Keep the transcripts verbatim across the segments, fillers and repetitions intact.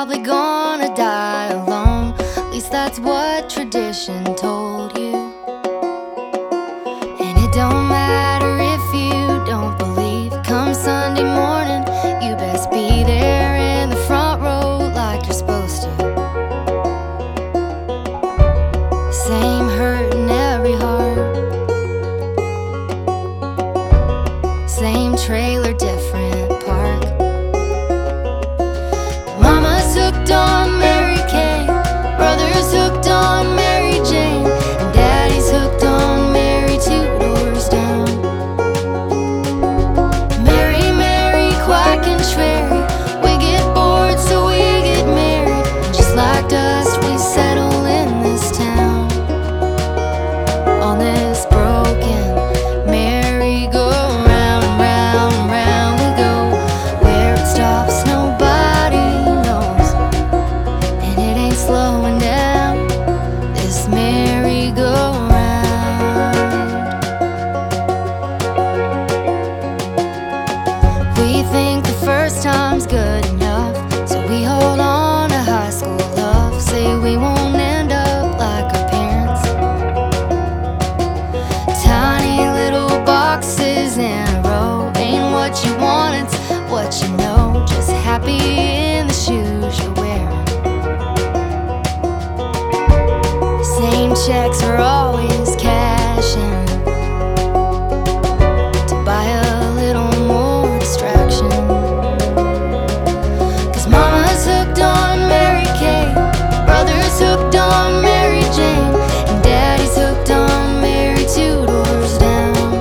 probably gonna die alone. At least that's what tradition told you. And it don't matter if you don't believe. Come Sunday morning, you best be there in the front row like you're supposed to. Same hurt in every heart, same trailer, different park. Mama's hooked on Mary Kay, brother's hooked on Mary Jane, and daddy's hooked on Mary two doors down. Mary, Mary, quack and Sherry, we get bored so we get married, and just like dust we settle in this town. On this broken merry-go-round, round, round we go. Where it stops nobody knows, and it ain't slowing down, this merry-go-round. We think the first time's good enough, so we hold on to high school love. Say we won't end up like our parents, tiny little boxes in a row. Ain't what you want, it's what you know. Just happy in the shoes you're wearing. Same checks are always cashing to buy a little more distraction. Cause mama's hooked on Mary Kay, brother's hooked on Mary Jane, and daddy's hooked on Mary two doors down.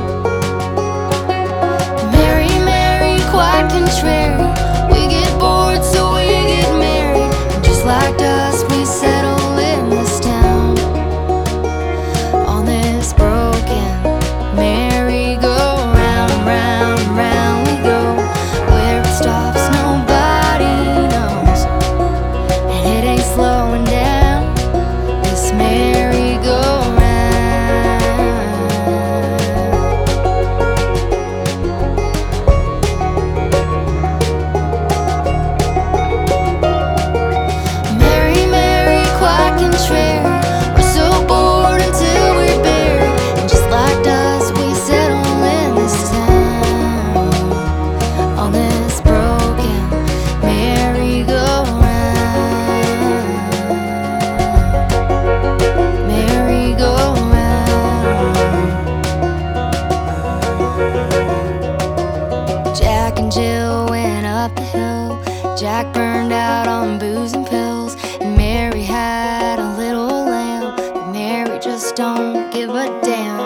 Mary, Mary, quack and Sherry, we get bored so we get married, and just like dust we settle in this town. On this broken merry-go-round, round, round we go. Where it stops nobody knows, and it ain't slowing down, this merry-go-round. Mary, Mary, quack and Sherry, we're so bored until we're buried, and just like dust we settle in this town. On this broken merry-go-round, merry-go-round. Jack and Jill went up the hill. Jack burned out on booze and pills, and Mary had a little lamb, but Mary just don't give a damn.